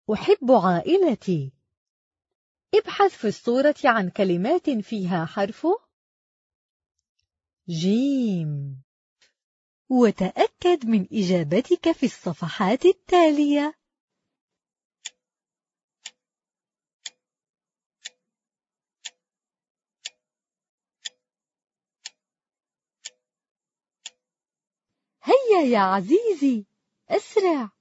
أحب عائلتي. ابحث في الصورة عن كلمات فيها حرف جيم. وتأكد من إجابتك في الصفحات التالية. هيا يا عزيزي، أسرع.